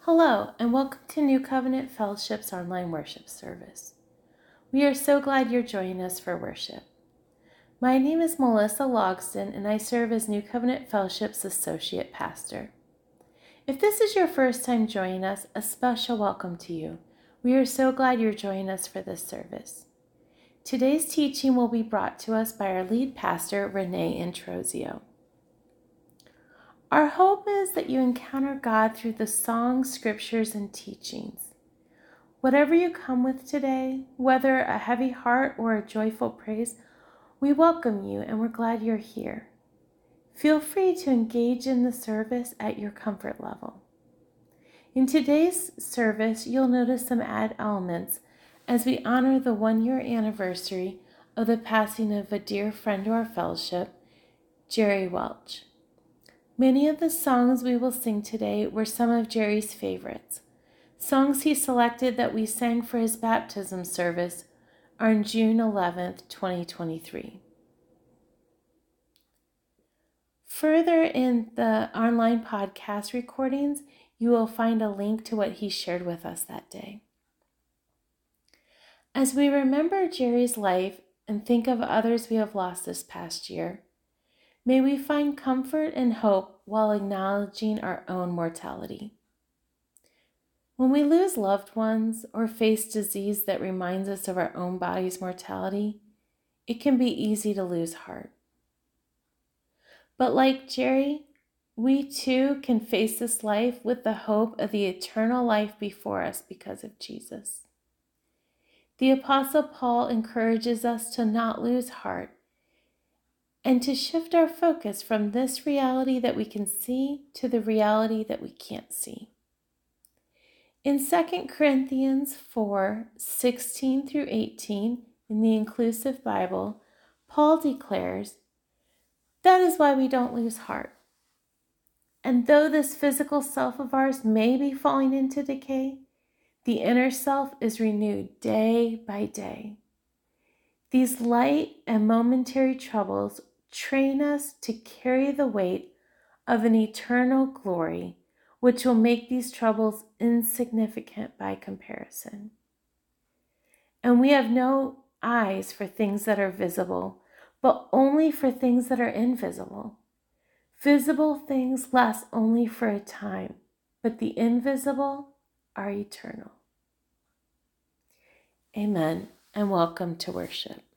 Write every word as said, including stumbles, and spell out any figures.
Hello, and welcome to New Covenant Fellowship's online worship service. We are so glad you're joining us for worship. My name is Melissa Logston, and I serve as New Covenant Fellowship's Associate Pastor. If this is your first time joining us, a special welcome to you. We are so glad you're joining us for this service. Today's teaching will be brought to us by our lead pastor, Renee Introsio. Our hope is that you encounter God through the songs, scriptures, and teachings. Whatever you come with today, whether a heavy heart or a joyful praise, we welcome you and we're glad you're here. Feel free to engage in the service at your comfort level. In today's service, you'll notice some add elements as we honor the one-year anniversary of the passing of a dear friend to our fellowship, Jerry Welch. Many of the songs we will sing today were some of Jerry's favorites. Songs he selected that we sang for his baptism service on June eleventh, twenty twenty-three. Further in the online podcast recordings, you will find a link to what he shared with us that day. As we remember Jerry's life and think of others we have lost this past year, may we find comfort and hope while acknowledging our own mortality. When we lose loved ones or face disease that reminds us of our own body's mortality, it can be easy to lose heart. But like Jerry, we too can face this life with the hope of the eternal life before us because of Jesus. The Apostle Paul encourages us to not lose heart and to shift our focus from this reality that we can see to the reality that we can't see. In Second Corinthians four, sixteen through eighteen, in the Inclusive Bible, Paul declares, "That is why we don't lose heart. And though this physical self of ours may be falling into decay, the inner self is renewed day by day. These light and momentary troubles train us to carry the weight of an eternal glory, which will make these troubles insignificant by comparison. And we have no eyes for things that are visible, but only for things that are invisible. Visible things last only for a time, but the invisible are eternal." Amen, and welcome to worship.